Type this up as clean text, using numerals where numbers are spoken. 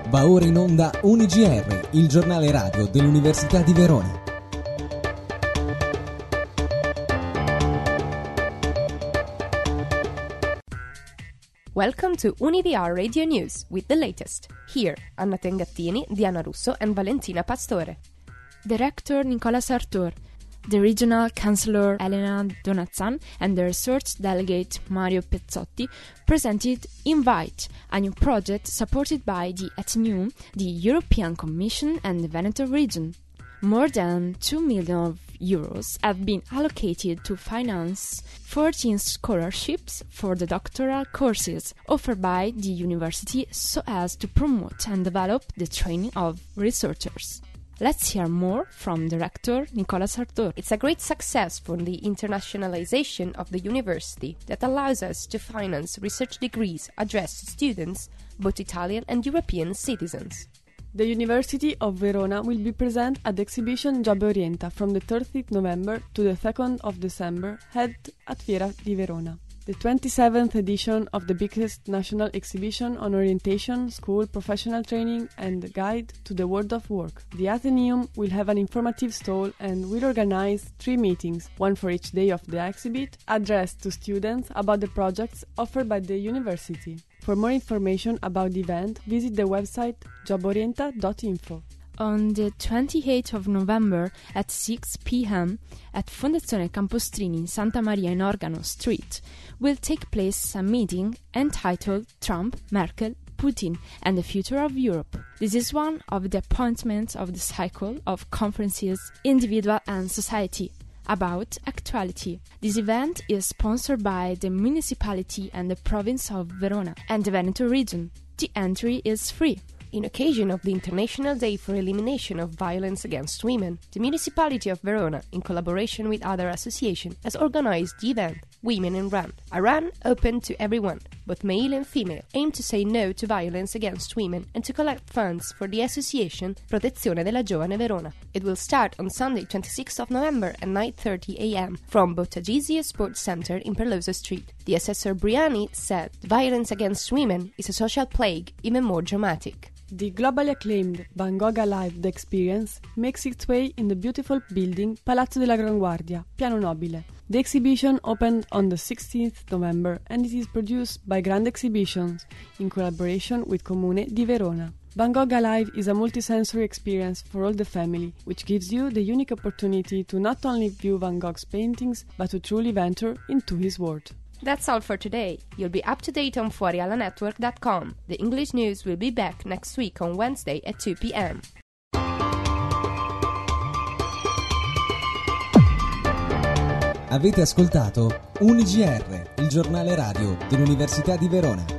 Va ora in onda UniGR, il giornale radio dell'Università di Verona. Welcome to UniVR Radio News with the latest. Here, Anna Tengattini, Diana Russo and Valentina Pastore. The Rector Nicola Sartor, the Regional Councillor Elena Donazzan and the Research Delegate Mario Pezzotti presented Invite, a new project supported by the Atheneum, the European Commission and the Veneto region. More than 2 million euros have been allocated to finance 14 scholarships for the doctoral courses offered by the university so as to promote and develop the training of researchers. Let's hear more from the rector, Nicola Sartor. It's a great success for the internationalization of the university that allows us to finance research degrees addressed to students, both Italian and European citizens. The University of Verona will be present at the exhibition Job Orienta from the 30th November to the 2nd of December, held at Fiera di Verona. The 27th edition of the biggest national exhibition on orientation, school, professional training and guide to the world of work. The Atheneum will have an informative stall and will organize 3 meetings, one for each day of the exhibit, addressed to students about the projects offered by the university. For more information about the event, visit the website joborienta.info. On the 28th of November at 6 p.m. at Fondazione Campostrini in Santa Maria in Organo Street will take place a meeting entitled Trump, Merkel, Putin and the Future of Europe. This is one of the appointments of the cycle of conferences Individual and Society about actuality. This event is sponsored by the municipality and the province of Verona and the Veneto region. The entry is free. In occasion of the International Day for Elimination of Violence Against Women, the Municipality of Verona, in collaboration with other associations, has organized the event Women in Run. A run open to everyone, both male and female, aimed to say no to violence against women and to collect funds for the association Protezione della Giovane Verona. It will start on Sunday 26th of November at 9:30 a.m. from Bottagisia Sports Center in Perlosa Street. The assessor Briani said violence against women is a social plague even more dramatic. The globally acclaimed Van Gogh Alive The Experience makes its way in the beautiful building Palazzo della Gran Guardia, Piano Nobile. The exhibition opened on the 16th November and it is produced by Grand Exhibitions in collaboration with Comune di Verona. Van Gogh Alive is a multisensory experience for all the family, which gives you the unique opportunity to not only view Van Gogh's paintings, but to truly venture into his world. That's all for today. You'll be up to date on fuorialanetwork.com. The English news will be back next week on Wednesday at 2 p.m. Avete ascoltato UniGR, il giornale radio dell'Università di Verona.